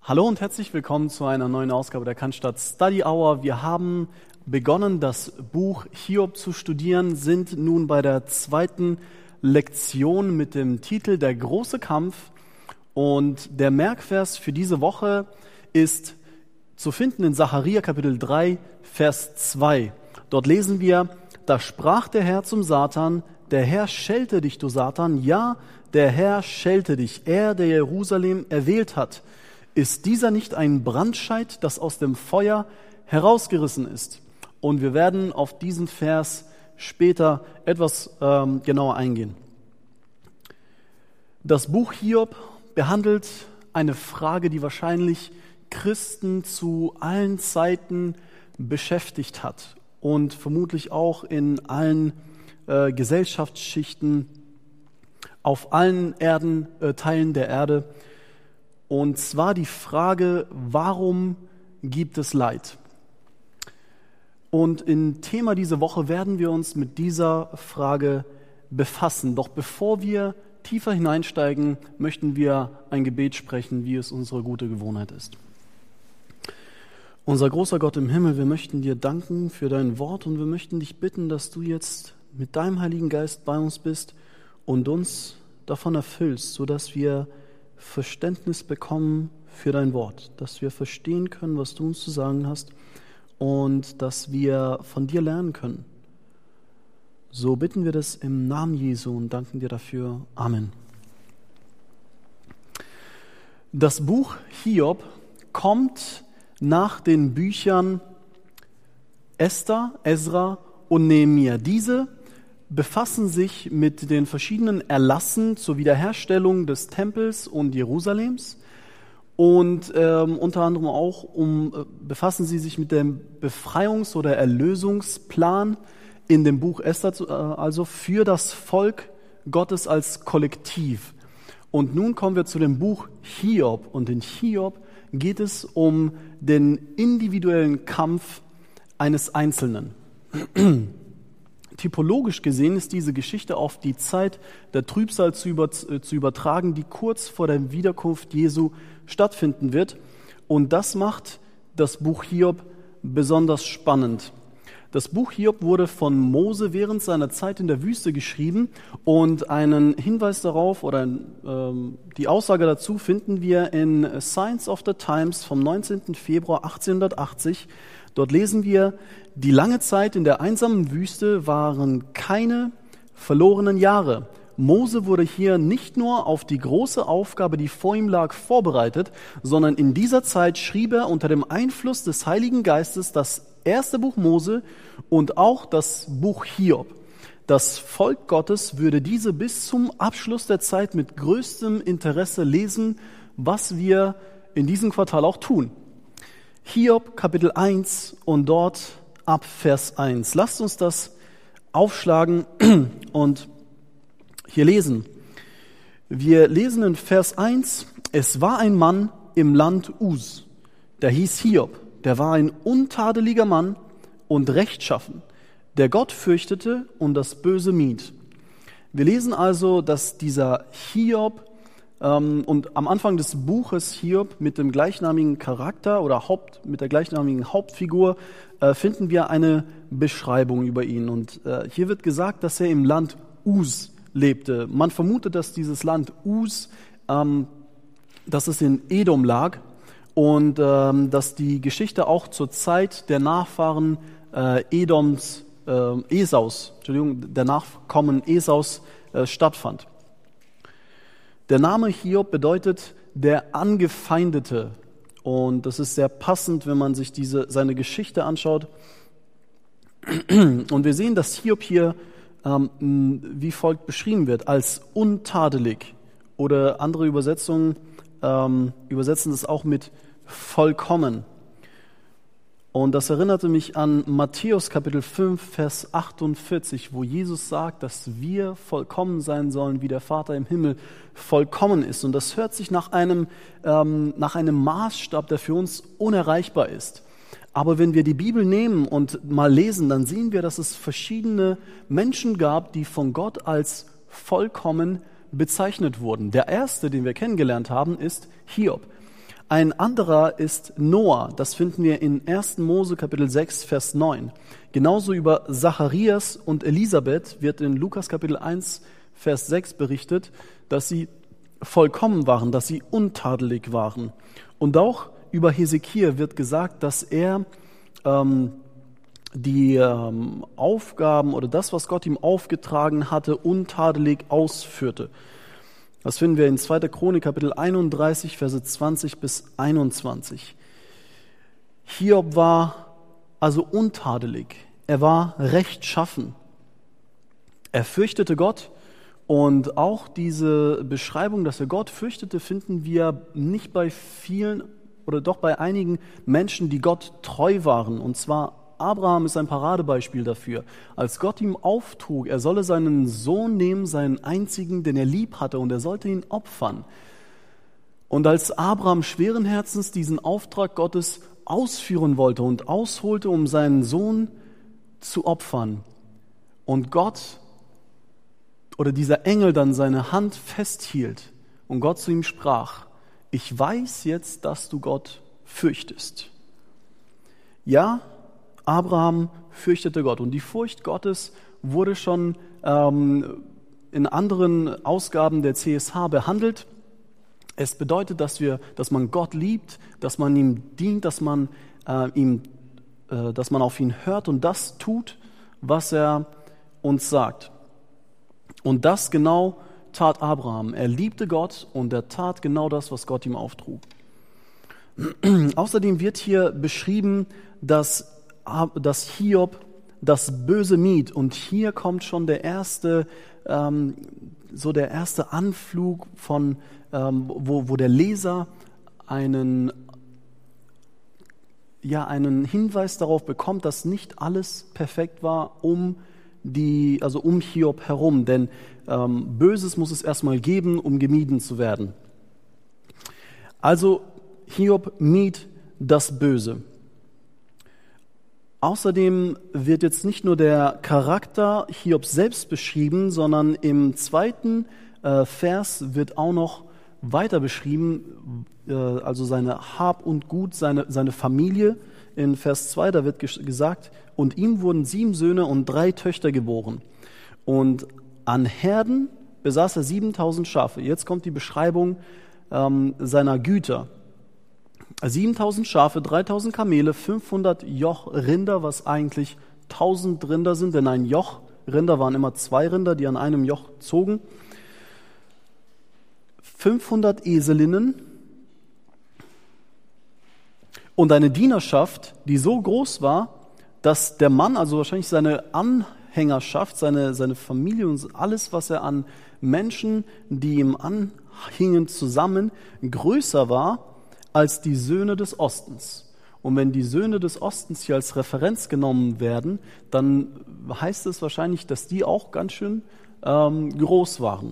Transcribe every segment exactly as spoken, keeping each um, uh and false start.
Hallo und herzlich willkommen zu einer neuen Ausgabe der Cannstatt Study Hour. Wir haben begonnen, das Buch Hiob zu studieren, sind nun bei der zweiten Lektion mit dem Titel Der große Kampf. Und der Merkvers für diese Woche ist zu finden in Sacharja Kapitel drei, Vers zwei. Dort lesen wir: Da sprach der Herr zum Satan: Der Herr schelte dich, du Satan, ja, der Herr schelte dich, er, der Jerusalem erwählt hat. Ist dieser nicht ein Brandscheit, das aus dem Feuer herausgerissen ist? Und wir werden auf diesen Vers später etwas ähm, genauer eingehen. Das Buch Hiob behandelt eine Frage, die wahrscheinlich Christen zu allen Zeiten beschäftigt hat und vermutlich auch in allen äh, Gesellschaftsschichten, auf allen Erden, äh, Teilen der Erde. Und zwar die Frage, warum gibt es Leid? Und im Thema dieser Woche werden wir uns mit dieser Frage befassen. Doch bevor wir tiefer hineinsteigen, möchten wir ein Gebet sprechen, wie es unsere gute Gewohnheit ist. Unser großer Gott im Himmel, wir möchten dir danken für dein Wort und wir möchten dich bitten, dass du jetzt mit deinem Heiligen Geist bei uns bist und uns davon erfüllst, sodass wir Verständnis bekommen für dein Wort, dass wir verstehen können, was du uns zu sagen hast und dass wir von dir lernen können. So bitten wir das im Namen Jesu und danken dir dafür. Amen. Das Buch Hiob kommt nach den Büchern Esther, Esra und Nehemia. Diese befassen sich mit den verschiedenen Erlassen zur Wiederherstellung des Tempels und Jerusalems und ähm, unter anderem auch um, äh, befassen sie sich mit dem Befreiungs- oder Erlösungsplan in dem Buch Esther, äh, also für das Volk Gottes als Kollektiv. Und nun kommen wir zu dem Buch Hiob und in Hiob geht es um den individuellen Kampf eines Einzelnen. Typologisch gesehen ist diese Geschichte auf die Zeit der Trübsal zu, über, zu übertragen, die kurz vor der Wiederkunft Jesu stattfinden wird. Und das macht das Buch Hiob besonders spannend. Das Buch Hiob wurde von Mose während seiner Zeit in der Wüste geschrieben und einen Hinweis darauf oder ähm, die Aussage dazu finden wir in Signs of the Times vom neunzehnten Februar achtzehnhundertachtzig. Dort lesen wir: Die lange Zeit in der einsamen Wüste waren keine verlorenen Jahre. Mose wurde hier nicht nur auf die große Aufgabe, die vor ihm lag, vorbereitet, sondern in dieser Zeit schrieb er unter dem Einfluss des Heiligen Geistes das erste Buch Mose und auch das Buch Hiob. Das Volk Gottes würde diese bis zum Abschluss der Zeit mit größtem Interesse lesen, was wir in diesem Quartal auch tun. Hiob Kapitel eins und dort ab Vers eins. Lasst uns das aufschlagen und hier lesen. Wir lesen in Vers eins: Es war ein Mann im Land Uz, der hieß Hiob, der war ein untadeliger Mann und rechtschaffen, der Gott fürchtete und das Böse mied. Wir lesen also, dass dieser Hiob ähm, und am Anfang des Buches Hiob mit dem gleichnamigen Charakter oder Haupt, mit der gleichnamigen Hauptfigur äh, finden wir eine Beschreibung über ihn. Und äh, hier wird gesagt, dass er im Land Uz lebte. Man vermutet, dass dieses Land Uz, ähm, dass es in Edom lag und ähm, dass die Geschichte auch zur Zeit der Nachfahren äh, Edoms, äh, Esaus, Entschuldigung, der Nachkommen Esaus äh, stattfand. Der Name Hiob bedeutet der Angefeindete und das ist sehr passend, wenn man sich diese, seine Geschichte anschaut. Und wir sehen, dass Hiob hier ähm, wie folgt beschrieben wird, als untadelig, oder andere Übersetzungen ähm, übersetzen das auch mit vollkommen. Und das erinnerte mich an Matthäus Kapitel fünf, Vers achtundvierzig, wo Jesus sagt, dass wir vollkommen sein sollen, wie der Vater im Himmel vollkommen ist. Und das hört sich nach einem, ähm, nach einem Maßstab, der für uns unerreichbar ist. Aber wenn wir die Bibel nehmen und mal lesen, dann sehen wir, dass es verschiedene Menschen gab, die von Gott als vollkommen bezeichnet wurden. Der erste, den wir kennengelernt haben, ist Hiob. Ein anderer ist Noah. Das finden wir in ersten Mose Kapitel sechs, Vers neun. Genauso über Zacharias und Elisabeth wird in Lukas Kapitel eins, Vers sechs berichtet, dass sie vollkommen waren, dass sie untadelig waren. Und auch über Hesekiel wird gesagt, dass er ähm, die ähm, Aufgaben oder das, was Gott ihm aufgetragen hatte, untadelig ausführte. Das finden wir in zweiter Chronik Kapitel einunddreißig, Verse zwanzig bis einundzwanzig. Hiob war also untadelig. Er war rechtschaffen. Er fürchtete Gott. Und auch diese Beschreibung, dass er Gott fürchtete, finden wir nicht bei vielen oder doch bei einigen Menschen, die Gott treu waren. Und zwar Abraham ist ein Paradebeispiel dafür. Als Gott ihm auftrug, er solle seinen Sohn nehmen, seinen einzigen, den er lieb hatte, und er sollte ihn opfern. Und als Abraham schweren Herzens diesen Auftrag Gottes ausführen wollte und ausholte, um seinen Sohn zu opfern, und Gott oder dieser Engel dann seine Hand festhielt und Gott zu ihm sprach: Ich weiß jetzt, dass du Gott fürchtest. Ja, Abraham fürchtete Gott, und die Furcht Gottes wurde schon ähm, in anderen Ausgaben der C S H behandelt. Es bedeutet, dass wir, dass man Gott liebt, dass man ihm dient, dass man äh, ihm, äh, dass man auf ihn hört und das tut, was er uns sagt. Und das genau tat Abraham. Er liebte Gott und er tat genau das, was Gott ihm auftrug. Außerdem wird hier beschrieben, dass dass Hiob das Böse mied. Und hier kommt schon der erste, ähm, so der erste Anflug von, ähm, wo, wo der Leser einen, ja, einen Hinweis darauf bekommt, dass nicht alles perfekt war um die, also um Hiob herum. Denn ähm, Böses muss es erstmal geben, um gemieden zu werden. Also Hiob mied das Böse. Außerdem wird jetzt nicht nur der Charakter Hiobs selbst beschrieben, sondern im zweiten äh, Vers wird auch noch weiter beschrieben, äh, also seine Hab und Gut, seine, seine Familie. In Vers zwei, da wird ges- gesagt, und ihm wurden sieben Söhne und drei Töchter geboren. Und an Herden besaß er siebentausend Schafe. Jetzt kommt die Beschreibung ähm, seiner Güter. siebentausend Schafe, dreitausend Kamele, fünfhundert Joch Rinder, was eigentlich tausend Rinder sind, denn ein Joch Rinder waren immer zwei Rinder, die an einem Joch zogen. fünfhundert Eselinnen und eine Dienerschaft, die so groß war, dass der Mann, also wahrscheinlich seine Anhängerschaft, seine, seine Familie und alles, was er an Menschen, die ihm anhingen, zusammen größer war als die Söhne des Ostens. Und wenn die Söhne des Ostens hier als Referenz genommen werden, dann heißt es wahrscheinlich, dass die auch ganz schön ähm, groß waren.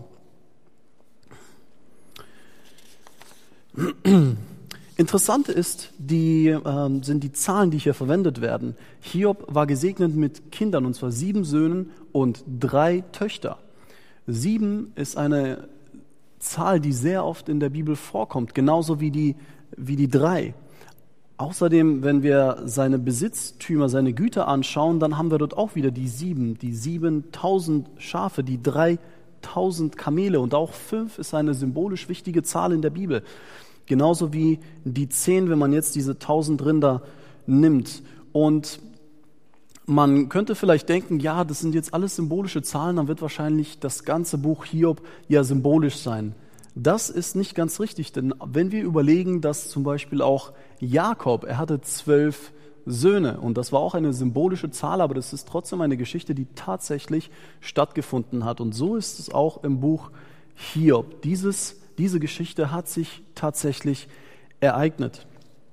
Interessant ist, die, ähm, sind die Zahlen, die hier verwendet werden. Hiob war gesegnet mit Kindern, und zwar sieben Söhnen und drei Töchter. Sieben ist eine Zahl, die sehr oft in der Bibel vorkommt, genauso wie die wie die drei. Außerdem, wenn wir seine Besitztümer, seine Güter anschauen, dann haben wir dort auch wieder die sieben, die siebentausend Schafe, die dreitausend Kamele, und auch fünf ist eine symbolisch wichtige Zahl in der Bibel. Genauso wie die zehn, wenn man jetzt diese tausend Rinder nimmt. Und man könnte vielleicht denken, ja, das sind jetzt alles symbolische Zahlen, dann wird wahrscheinlich das ganze Buch Hiob ja symbolisch sein. Das ist nicht ganz richtig, denn wenn wir überlegen, dass zum Beispiel auch Jakob, er hatte zwölf Söhne, und das war auch eine symbolische Zahl, aber das ist trotzdem eine Geschichte, die tatsächlich stattgefunden hat. Und so ist es auch im Buch Hiob. Dieses, diese Geschichte hat sich tatsächlich ereignet.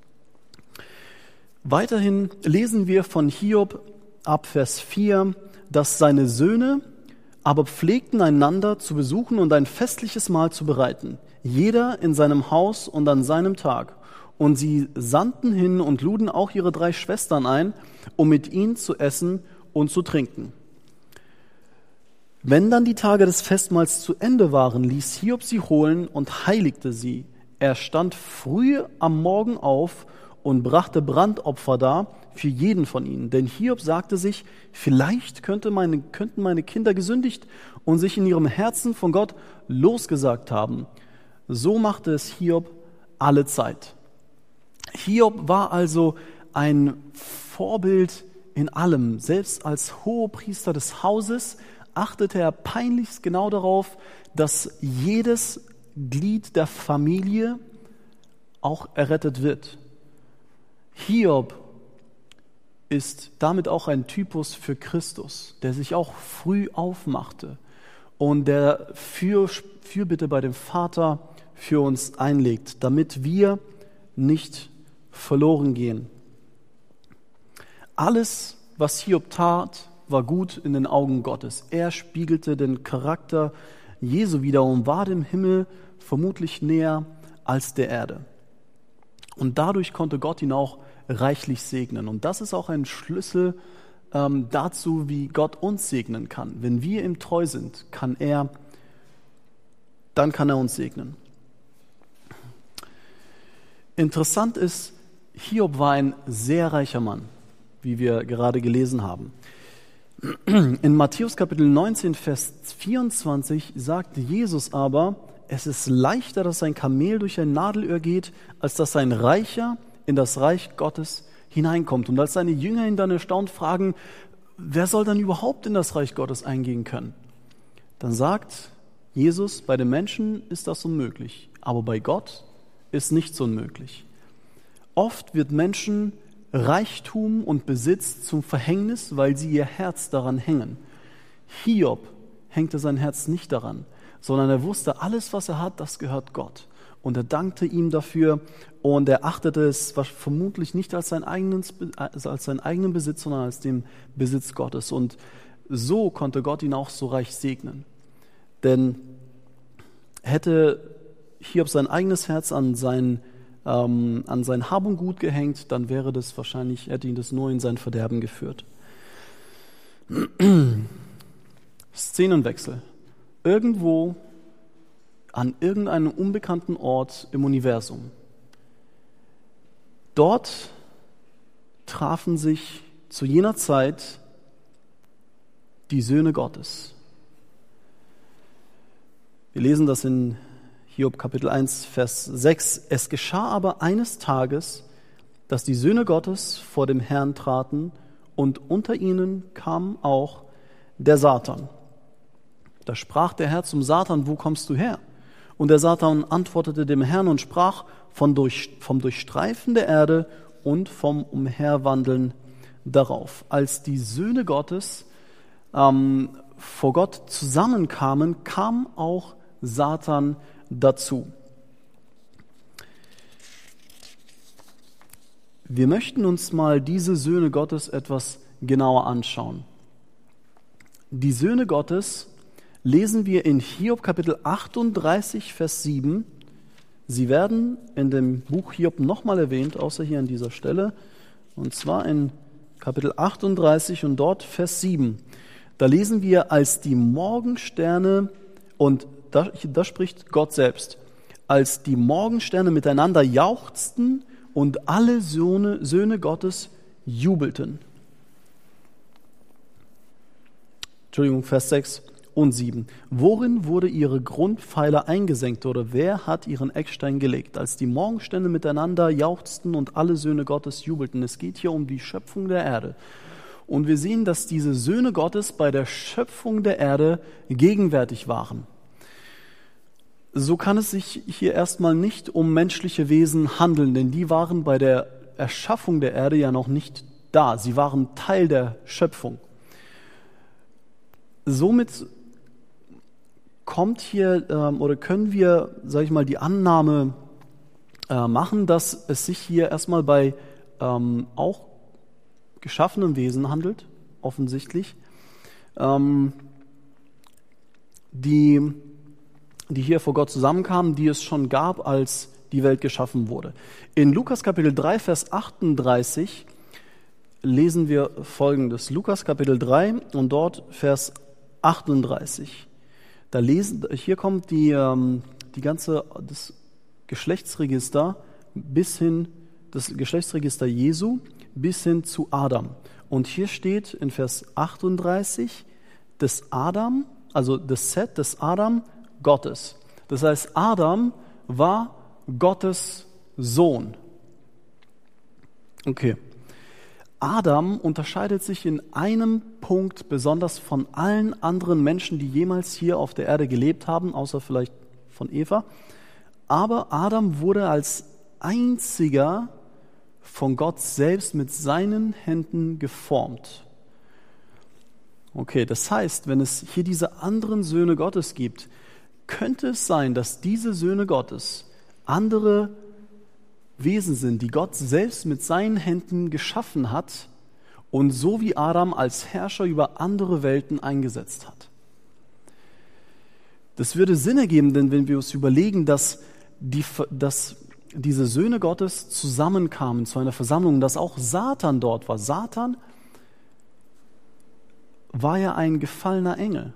Weiterhin lesen wir von Hiob ab Vers vier, dass seine Söhne aber pflegten einander zu besuchen und ein festliches Mahl zu bereiten, jeder in seinem Haus und an seinem Tag. Und sie sandten hin und luden auch ihre drei Schwestern ein, um mit ihnen zu essen und zu trinken. Wenn dann die Tage des Festmahls zu Ende waren, ließ Hiob sie holen und heiligte sie. Er stand früh am Morgen auf und brachte Brandopfer dar für jeden von ihnen. Denn Hiob sagte sich, vielleicht könnte meine, könnten meine Kinder gesündigt und sich in ihrem Herzen von Gott losgesagt haben. So machte es Hiob alle Zeit. Hiob war also ein Vorbild in allem. Selbst als Hohepriester des Hauses achtete er peinlichst genau darauf, dass jedes Glied der Familie auch errettet wird. Hiob ist damit auch ein Typus für Christus, der sich auch früh aufmachte und der für, Fürbitte bei dem Vater für uns einlegt, damit wir nicht verloren gehen. Alles, was Hiob tat, war gut in den Augen Gottes. Er spiegelte den Charakter Jesu wider und war dem Himmel vermutlich näher als der Erde. Und dadurch konnte Gott ihn auch reichlich segnen. Und das ist auch ein Schlüssel ähm, dazu, wie Gott uns segnen kann. Wenn wir ihm treu sind, kann er, dann kann er uns segnen. Interessant ist, Hiob war ein sehr reicher Mann, wie wir gerade gelesen haben. In Matthäus Kapitel neunzehn, Vers vierundzwanzig sagt Jesus aber, es ist leichter, dass ein Kamel durch ein Nadelöhr geht, als dass ein Reicher in das Reich Gottes hineinkommt. Und als seine Jünger ihn dann erstaunt fragen, wer soll dann überhaupt in das Reich Gottes eingehen können? Dann sagt Jesus, bei den Menschen ist das unmöglich, aber bei Gott ist nichts unmöglich. Oft wird Menschen Reichtum und Besitz zum Verhängnis, weil sie ihr Herz daran hängen. Hiob hängte sein Herz nicht daran, sondern er wusste, alles, was er hat, das gehört Gott. Und er dankte ihm dafür und er achtete es vermutlich nicht als, sein eigenes, als seinen eigenen Besitz, sondern als den Besitz Gottes. Und so konnte Gott ihn auch so reich segnen. Denn hätte Hiob sein eigenes Herz an sein, ähm, an sein Hab und Gut gehängt, dann wäre das wahrscheinlich, hätte ihn das nur in sein Verderben geführt. Szenenwechsel. Irgendwo an irgendeinem unbekannten Ort im Universum. Dort trafen sich zu jener Zeit die Söhne Gottes. Wir lesen das in Hiob Kapitel eins, Vers sechs. Es geschah aber eines Tages, dass die Söhne Gottes vor dem Herrn traten und unter ihnen kam auch der Satan. Da sprach der Herr zum Satan, wo kommst du her? Und der Satan antwortete dem Herrn und sprach von durch, vom Durchstreifen der Erde und vom Umherwandeln darauf. Als die Söhne Gottes ähm, vor Gott zusammenkamen, kam auch Satan dazu. Wir möchten uns mal diese Söhne Gottes etwas genauer anschauen. Die Söhne Gottes lesen wir in Hiob Kapitel achtunddreißig, Vers sieben. Sie werden in dem Buch Hiob nochmal erwähnt, außer hier an dieser Stelle. Und zwar in Kapitel achtunddreißig und dort Vers sieben. Da lesen wir, als die Morgensterne, und da, da spricht Gott selbst, als die Morgensterne miteinander jauchzten und alle Söhne, Söhne Gottes jubelten. Entschuldigung, Vers sechs und sieben. Worin wurde ihre Grundpfeiler eingesenkt oder wer hat ihren Eckstein gelegt? Als die Morgensterne miteinander jauchzten und alle Söhne Gottes jubelten. Es geht hier um die Schöpfung der Erde. Und wir sehen, dass diese Söhne Gottes bei der Schöpfung der Erde gegenwärtig waren. So kann es sich hier erstmal nicht um menschliche Wesen handeln, denn die waren bei der Erschaffung der Erde ja noch nicht da. Sie waren Teil der Schöpfung. Somit kommt hier ähm, oder können wir, sage ich mal, die Annahme äh, machen, dass es sich hier erstmal bei ähm, auch geschaffenen Wesen handelt, offensichtlich, ähm, die, die hier vor Gott zusammenkamen, die es schon gab, als die Welt geschaffen wurde. In Lukas Kapitel drei, Vers achtunddreißig lesen wir Folgendes. Lukas Kapitel drei und dort Vers achtunddreißig. Da lesen, hier kommt die, die ganze das Geschlechtsregister bis hin, das Geschlechtsregister Jesu bis hin zu Adam. Und hier steht in Vers achtunddreißig, des Adam, also das Set des Adam, Gottes. Das heißt, Adam war Gottes Sohn. Okay. Adam unterscheidet sich in einem Punkt besonders von allen anderen Menschen, die jemals hier auf der Erde gelebt haben, außer vielleicht von Eva. Aber Adam wurde als einziger von Gott selbst mit seinen Händen geformt. Okay, das heißt, wenn es hier diese anderen Söhne Gottes gibt, könnte es sein, dass diese Söhne Gottes andere Wesen sind, die Gott selbst mit seinen Händen geschaffen hat und so wie Adam als Herrscher über andere Welten eingesetzt hat. Das würde Sinn ergeben, denn wenn wir uns überlegen, dass, die, dass diese Söhne Gottes zusammenkamen zu einer Versammlung, dass auch Satan dort war. Satan war ja ein gefallener Engel.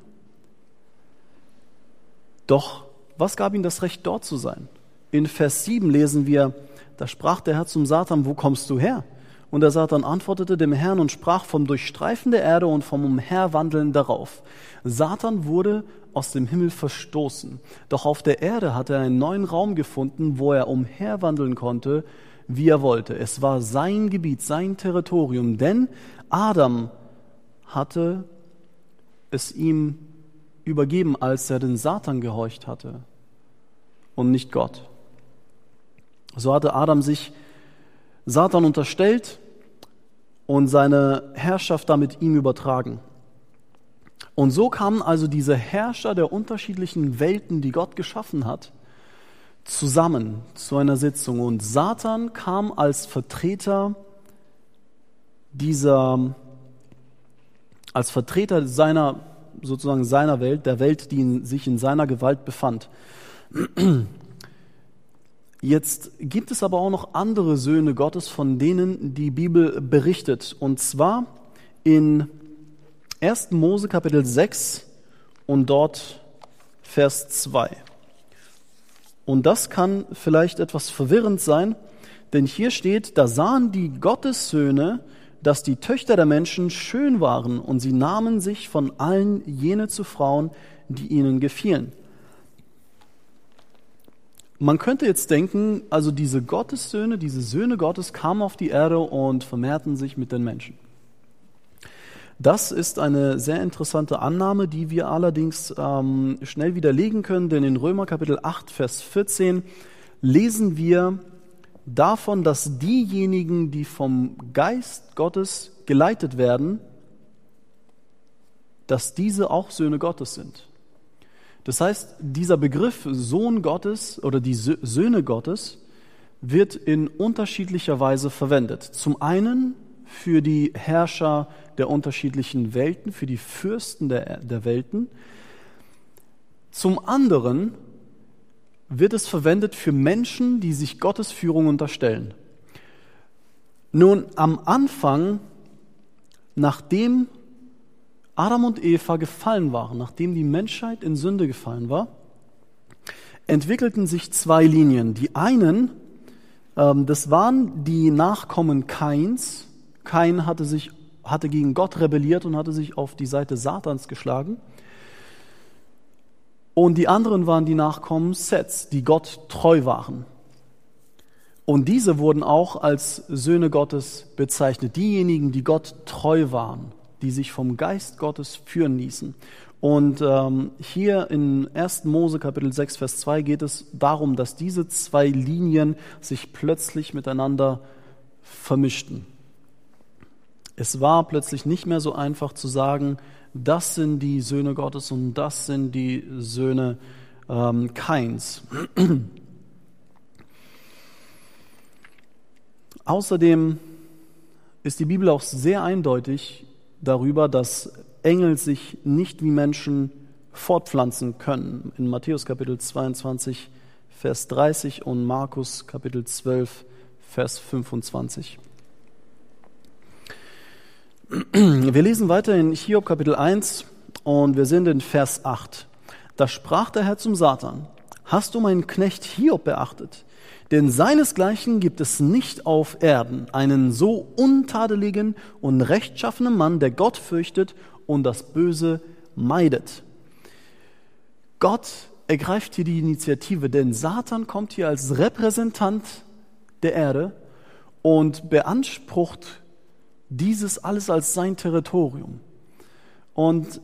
Doch was gab ihm das Recht, dort zu sein? In Vers sieben lesen wir, da sprach der Herr zum Satan, wo kommst du her? Und der Satan antwortete dem Herrn und sprach vom Durchstreifen der Erde und vom Umherwandeln darauf. Satan wurde aus dem Himmel verstoßen. Doch auf der Erde hat er einen neuen Raum gefunden, wo er umherwandeln konnte, wie er wollte. Es war sein Gebiet, sein Territorium, denn Adam hatte es ihm übergeben, als er den Satan gehorcht hatte und nicht Gott. So hatte Adam sich Satan unterstellt und seine Herrschaft damit ihm übertragen. Und so kamen also diese Herrscher der unterschiedlichen Welten, die Gott geschaffen hat, zusammen zu einer Sitzung. Und Satan kam als Vertreter dieser, als Vertreter seiner, sozusagen seiner Welt, der Welt, die in, sich in seiner Gewalt befand. Jetzt gibt es aber auch noch andere Söhne Gottes, von denen die Bibel berichtet. Und zwar in ersten Mose Kapitel sechs und dort Vers zwei. Und das kann vielleicht etwas verwirrend sein, denn hier steht, da sahen die Gottessöhne, dass die Töchter der Menschen schön waren und sie nahmen sich von allen jene zu Frauen, die ihnen gefielen. Man könnte jetzt denken, also diese Gottessöhne, diese Söhne Gottes kamen auf die Erde und vermehrten sich mit den Menschen. Das ist eine sehr interessante Annahme, die wir allerdings ähm, schnell widerlegen können, denn in Römer Kapitel acht, Vers vierzehn lesen wir davon, dass diejenigen, die vom Geist Gottes geleitet werden, dass diese auch Söhne Gottes sind. Das heißt, dieser Begriff Sohn Gottes oder die Söhne Gottes wird in unterschiedlicher Weise verwendet. Zum einen für die Herrscher der unterschiedlichen Welten, für die Fürsten der, der Welten. Zum anderen wird es verwendet für Menschen, die sich Gottes Führung unterstellen. Nun, am Anfang, nachdem Adam und Eva gefallen waren, nachdem die Menschheit in Sünde gefallen war, entwickelten sich zwei Linien. Die einen, ähm, das waren die Nachkommen Kains. Kain hatte sich, hatte gegen Gott rebelliert und hatte sich auf die Seite Satans geschlagen. Und die anderen waren die Nachkommen Seths, die Gott treu waren. Und diese wurden auch als Söhne Gottes bezeichnet. Diejenigen, die Gott treu waren, die sich vom Geist Gottes führen ließen. Und ähm, hier in ersten Mose Kapitel sechs, Vers zwei geht es darum, dass diese zwei Linien sich plötzlich miteinander vermischten. Es war plötzlich nicht mehr so einfach zu sagen, das sind die Söhne Gottes und das sind die Söhne ähm, Kains. Außerdem ist die Bibel auch sehr eindeutig darüber, dass Engel sich nicht wie Menschen fortpflanzen können. In Matthäus Kapitel zweiundzwanzig, Vers dreißig und Markus Kapitel zwölf, Vers fünfundzwanzig. Wir lesen weiter in Hiob Kapitel eins und wir sind in Vers acht. Da sprach der Herr zum Satan: Hast du meinen Knecht Hiob beachtet? Denn seinesgleichen gibt es nicht auf Erden einen so untadeligen und rechtschaffenen Mann, der Gott fürchtet und das Böse meidet. Gott ergreift hier die Initiative, denn Satan kommt hier als Repräsentant der Erde und beansprucht dieses alles als sein Territorium. Und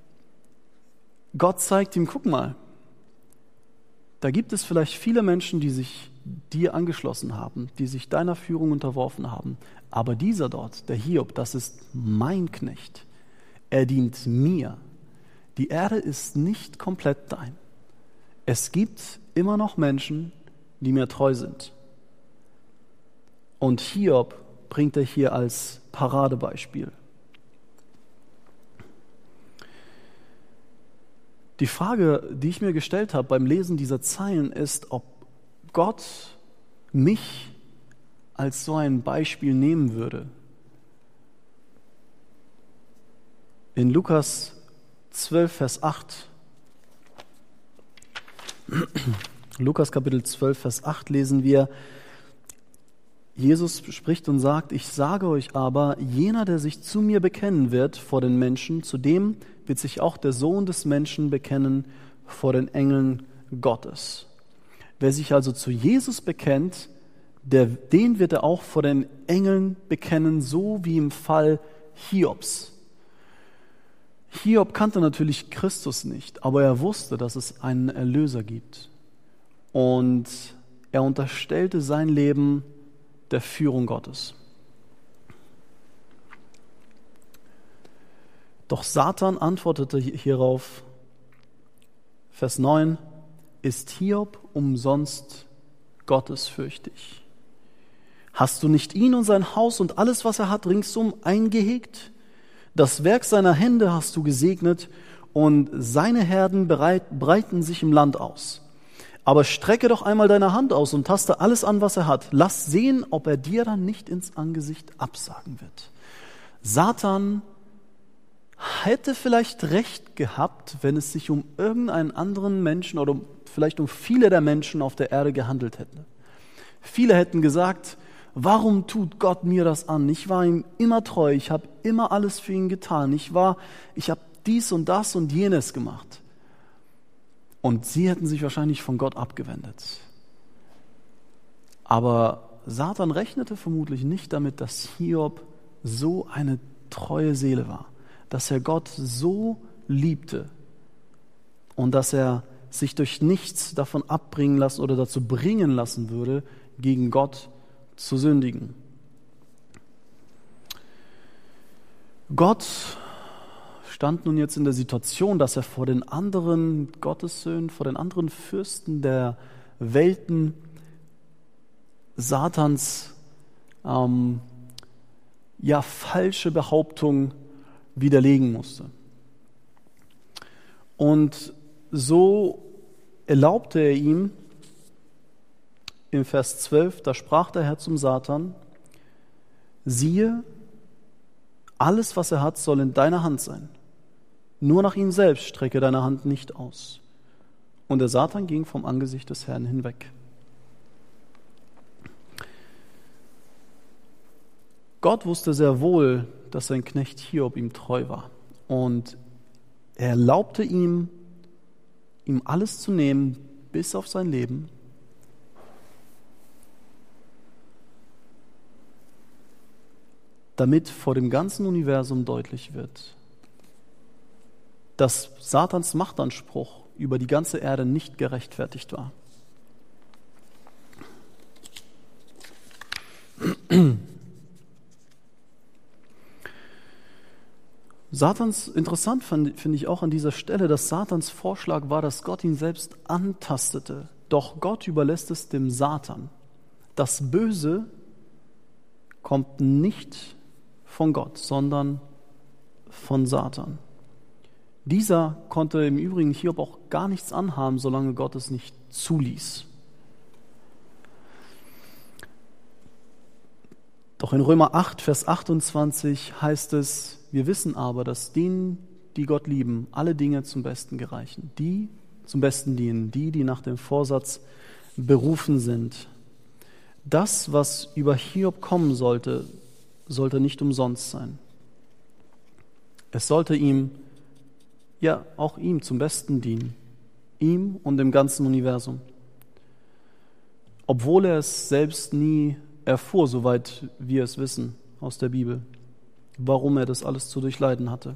Gott zeigt ihm, guck mal, da gibt es vielleicht viele Menschen, die sich dir angeschlossen haben, die sich deiner Führung unterworfen haben. Aber dieser dort, der Hiob, das ist mein Knecht. Er dient mir. Die Erde ist nicht komplett dein. Es gibt immer noch Menschen, die mir treu sind. Und Hiob bringt er hier als Paradebeispiel. Die Frage, die ich mir gestellt habe beim Lesen dieser Zeilen, ist, ob Gott mich als so ein Beispiel nehmen würde. In Lukas zwölf, Vers acht, Lukas Kapitel zwölf, Vers acht lesen wir, Jesus spricht und sagt, ich sage euch aber, jener, der sich zu mir bekennen wird vor den Menschen, zu dem wird sich auch der Sohn des Menschen bekennen vor den Engeln Gottes. Wer sich also zu Jesus bekennt, der, den wird er auch vor den Engeln bekennen, so wie im Fall Hiobs. Hiob kannte natürlich Christus nicht, aber er wusste, dass es einen Erlöser gibt. Und er unterstellte sein Leben der Führung Gottes. Doch Satan antwortete hierauf, Vers neun, ist Hiob umsonst gottesfürchtig? Hast du nicht ihn und sein Haus und alles, was er hat, ringsum eingehegt? Das Werk seiner Hände hast du gesegnet und seine Herden bereit, breiten sich im Land aus. Aber strecke doch einmal deine Hand aus und taste alles an, was er hat. Lass sehen, ob er dir dann nicht ins Angesicht absagen wird. Satan hätte vielleicht recht gehabt, wenn es sich um irgendeinen anderen Menschen oder vielleicht um viele der Menschen auf der Erde gehandelt hätte. Viele hätten gesagt, warum tut Gott mir das an? Ich war ihm immer treu, ich habe immer alles für ihn getan. Ich war, ich habe dies und das und jenes gemacht. Und sie hätten sich wahrscheinlich von Gott abgewendet. Aber Satan rechnete vermutlich nicht damit, dass Hiob so eine treue Seele war, dass er Gott so liebte und dass er sich durch nichts davon abbringen lassen oder dazu bringen lassen würde, gegen Gott zu sündigen. Gott stand nun jetzt in der Situation, dass er vor den anderen Gottessöhnen, vor den anderen Fürsten der Welten Satans ähm, ja falsche Behauptung widerlegen musste. Und so erlaubte er ihm im Vers zwölf, da sprach der Herr zum Satan, siehe, alles, was er hat, soll in deiner Hand sein. Nur nach ihm selbst strecke deine Hand nicht aus. Und der Satan ging vom Angesicht des Herrn hinweg. Gott wusste sehr wohl, dass sein Knecht Hiob ihm treu war. Und er erlaubte ihm, ihm alles zu nehmen, bis auf sein Leben. Damit vor dem ganzen Universum deutlich wird, dass Satans Machtanspruch über die ganze Erde nicht gerechtfertigt war. Satans, interessant finde ich auch an dieser Stelle, dass Satans Vorschlag war, dass Gott ihn selbst antastete. Doch Gott überlässt es dem Satan. Das Böse kommt nicht von Gott, sondern von Satan. Dieser konnte im Übrigen Hiob auch gar nichts anhaben, solange Gott es nicht zuließ. Doch in Römer acht, Vers achtundzwanzig heißt es, wir wissen aber, dass denen, die Gott lieben, alle Dinge zum Besten gereichen. Die zum Besten dienen, die, die nach dem Vorsatz berufen sind. Das, was über Hiob kommen sollte, sollte nicht umsonst sein. Es sollte ihm, ja, auch ihm zum Besten dienen. Ihm und dem ganzen Universum. Obwohl er es selbst nie erfuhr, soweit wir es wissen aus der Bibel, warum er das alles zu durchleiden hatte.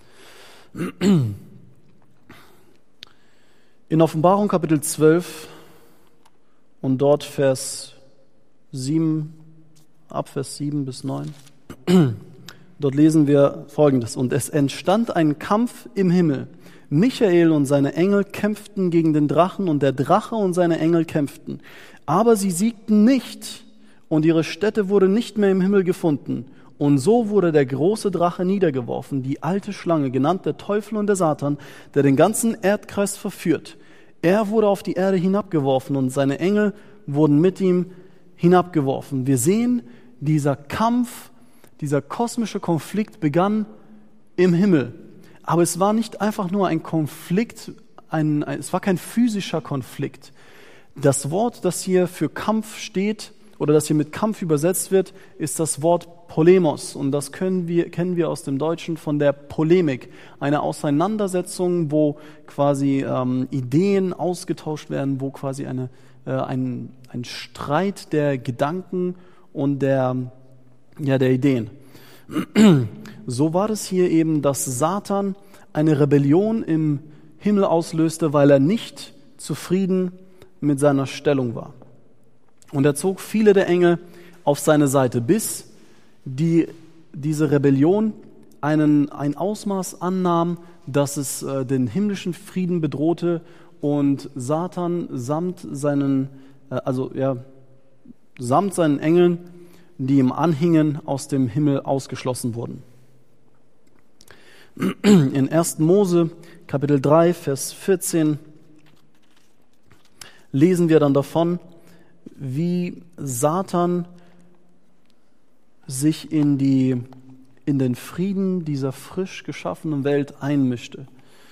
In Offenbarung Kapitel zwölf und dort Vers sieben, ab Vers sieben bis neun, dort lesen wir Folgendes: Und es entstand ein Kampf im Himmel. Michael und seine Engel kämpften gegen den Drachen, und der Drache und seine Engel kämpften. Aber sie siegten nicht, und ihre Stätte wurde nicht mehr im Himmel gefunden. Und so wurde der große Drache niedergeworfen, die alte Schlange, genannt der Teufel und der Satan, der den ganzen Erdkreis verführt. Er wurde auf die Erde hinabgeworfen, und seine Engel wurden mit ihm hinabgeworfen. Wir sehen, dieser Kampf, dieser kosmische Konflikt begann im Himmel. Aber es war nicht einfach nur ein Konflikt, ein, ein, es war kein physischer Konflikt. Das Wort, das hier für Kampf steht oder das hier mit Kampf übersetzt wird, ist das Wort Polemos. Und das können wir, kennen wir aus dem Deutschen von der Polemik. Eine Auseinandersetzung, wo quasi ähm, Ideen ausgetauscht werden, wo quasi eine, äh, ein, ein Streit der Gedanken und der, ja, der Ideen. So war es hier eben, dass Satan eine Rebellion im Himmel auslöste, weil er nicht zufrieden mit seiner Stellung war. Und er zog viele der Engel auf seine Seite, bis die, diese Rebellion einen, ein Ausmaß annahm, dass es äh, den himmlischen Frieden bedrohte und Satan samt seinen, äh, also ja, samt seinen Engeln, die ihm anhingen, aus dem Himmel ausgeschlossen wurden. In ersten Mose, Kapitel drei, Vers vierzehn, lesen wir dann davon, wie Satan sich in, die, in den Frieden dieser frisch geschaffenen Welt einmischte.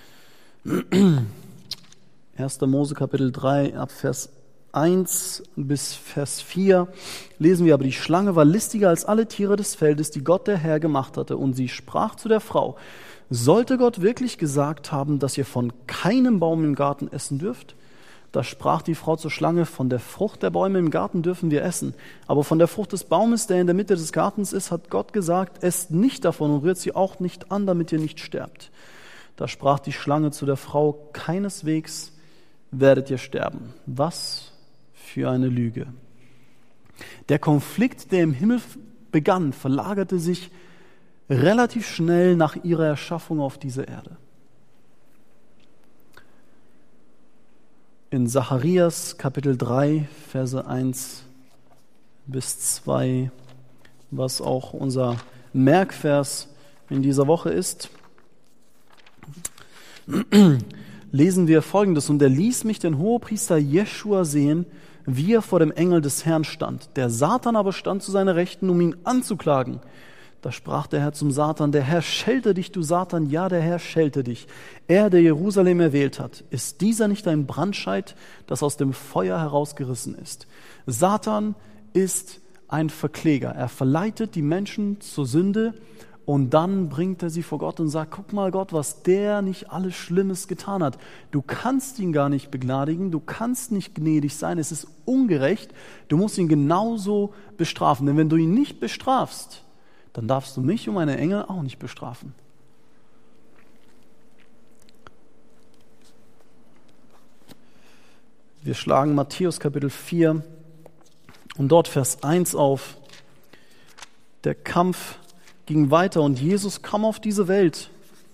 erster Mose, Kapitel drei, ab Vers eins bis Vers vier lesen wir: Aber die Schlange war listiger als alle Tiere des Feldes, die Gott der Herr gemacht hatte. Und sie sprach zu der Frau: Sollte Gott wirklich gesagt haben, dass ihr von keinem Baum im Garten essen dürft? Da sprach die Frau zur Schlange: Von der Frucht der Bäume im Garten dürfen wir essen. Aber von der Frucht des Baumes, der in der Mitte des Gartens ist, hat Gott gesagt: Esst nicht davon und rührt sie auch nicht an, damit ihr nicht sterbt. Da sprach die Schlange zu der Frau: Keineswegs werdet ihr sterben. Was für eine Lüge. Der Konflikt, der im Himmel begann, verlagerte sich relativ schnell nach ihrer Erschaffung auf diese Erde. In Zacharias Kapitel drei, Verse eins bis zwei, was auch unser Merkvers in dieser Woche ist, lesen wir Folgendes: Und er ließ mich, den Hohepriester Jeschua, sehen, wie er vor dem Engel des Herrn stand. Der Satan aber stand zu seiner Rechten, um ihn anzuklagen. Da sprach der Herr zum Satan: Der Herr schelte dich, du Satan, ja, der Herr schelte dich. Er, der Jerusalem erwählt hat. Ist dieser nicht ein Brandscheit, das aus dem Feuer herausgerissen ist? Satan ist ein Verkläger. Er verleitet die Menschen zur Sünde und dann bringt er sie vor Gott und sagt: Guck mal, Gott, was der nicht alles Schlimmes getan hat. Du kannst ihn gar nicht begnadigen, du kannst nicht gnädig sein, es ist ungerecht, du musst ihn genauso bestrafen. Denn wenn du ihn nicht bestrafst, dann darfst du mich und meine Engel auch nicht bestrafen. Wir schlagen Matthäus Kapitel vier und dort Vers eins auf. Der Kampf ging weiter und Jesus kam auf diese Welt.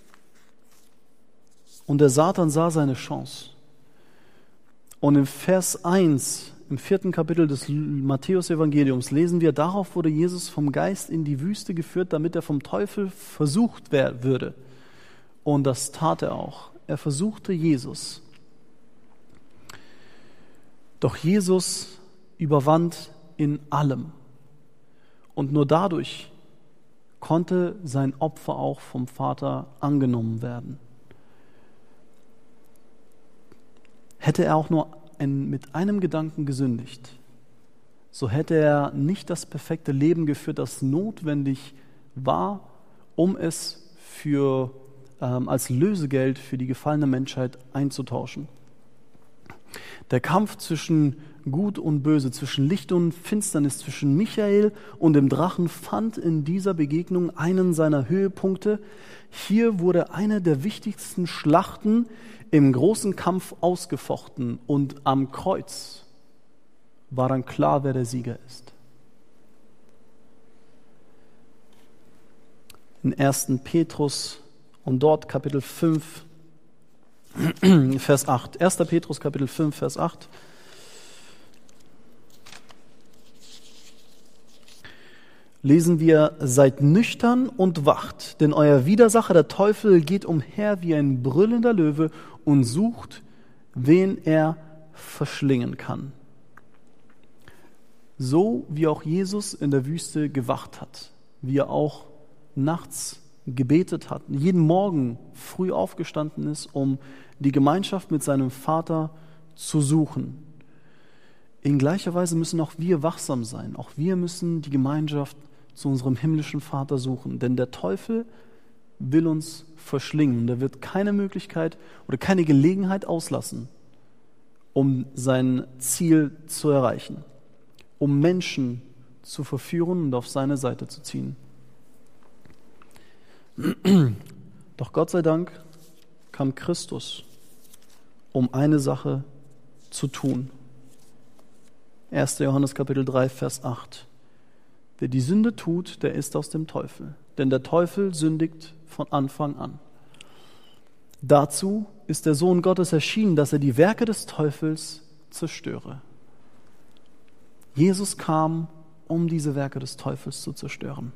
Und der Satan sah seine Chance. Und im Vers eins, im vierten Kapitel des Matthäus-Evangeliums, lesen wir: Darauf wurde Jesus vom Geist in die Wüste geführt, damit er vom Teufel versucht werden würde. Und das tat er auch. Er versuchte Jesus. Doch Jesus überwand in allem. Und nur dadurch konnte sein Opfer auch vom Vater angenommen werden. Hätte er auch nur ein, mit einem Gedanken gesündigt, so hätte er nicht das perfekte Leben geführt, das notwendig war, um es für, ähm, als Lösegeld für die gefallene Menschheit einzutauschen. Der Kampf zwischen Gut und Böse, zwischen Licht und Finsternis, zwischen Michael und dem Drachen fand in dieser Begegnung einen seiner Höhepunkte. Hier wurde eine der wichtigsten Schlachten im großen Kampf ausgefochten und am Kreuz war dann klar, wer der Sieger ist. In ersten Petrus und dort Kapitel fünf, Vers acht. erster Petrus Kapitel fünf, Vers acht. Lesen wir, seid nüchtern und wacht, denn euer Widersacher, der Teufel, geht umher wie ein brüllender Löwe und sucht, wen er verschlingen kann. So wie auch Jesus in der Wüste gewacht hat, wie er auch nachts gebetet hat, jeden Morgen früh aufgestanden ist, um die Gemeinschaft mit seinem Vater zu suchen. In gleicher Weise müssen auch wir wachsam sein. Auch wir müssen die Gemeinschaft zu unserem himmlischen Vater suchen. Denn der Teufel will uns verschlingen. Er wird keine Möglichkeit oder keine Gelegenheit auslassen, um sein Ziel zu erreichen, um Menschen zu verführen und auf seine Seite zu ziehen. Doch Gott sei Dank kam Christus, um eine Sache zu tun. erster Johannes Kapitel drei, Vers acht. Wer die Sünde tut, der ist aus dem Teufel, denn der Teufel sündigt von Anfang an. Dazu ist der Sohn Gottes erschienen, dass er die Werke des Teufels zerstöre. Jesus kam, um diese Werke des Teufels zu zerstören.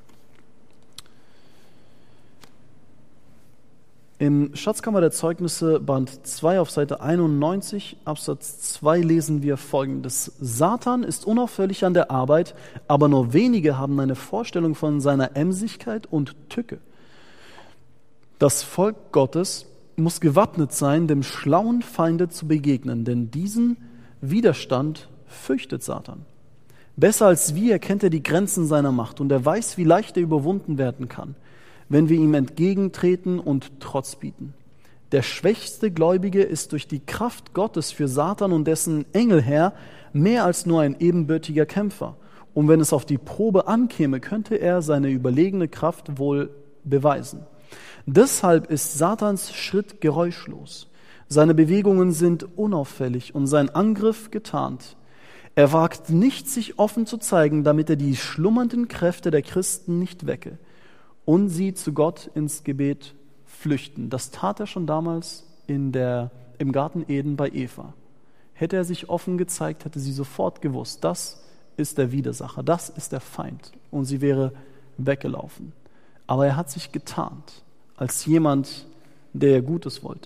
Im Schatzkammer der Zeugnisse, Band zwei auf Seite einundneunzig, Absatz zwei, lesen wir Folgendes. Satan ist unauffällig an der Arbeit, aber nur wenige haben eine Vorstellung von seiner Emsigkeit und Tücke. Das Volk Gottes muss gewappnet sein, dem schlauen Feinde zu begegnen, denn diesen Widerstand fürchtet Satan. Besser als wir erkennt er die Grenzen seiner Macht und er weiß, wie leicht er überwunden werden kann, wenn wir ihm entgegentreten und Trotz bieten. Der schwächste Gläubige ist durch die Kraft Gottes für Satan und dessen Engelheer mehr als nur ein ebenbürtiger Kämpfer. Und wenn es auf die Probe ankäme, könnte er seine überlegene Kraft wohl beweisen. Deshalb ist Satans Schritt geräuschlos. Seine Bewegungen sind unauffällig und sein Angriff getarnt. Er wagt nicht, sich offen zu zeigen, damit er die schlummernden Kräfte der Christen nicht wecke und sie zu Gott ins Gebet flüchten. Das tat er schon damals in der, im Garten Eden bei Eva. Hätte er sich offen gezeigt, hätte sie sofort gewusst, das ist der Widersacher, das ist der Feind. Und sie wäre weggelaufen. Aber er hat sich getarnt als jemand, der Gutes wollte.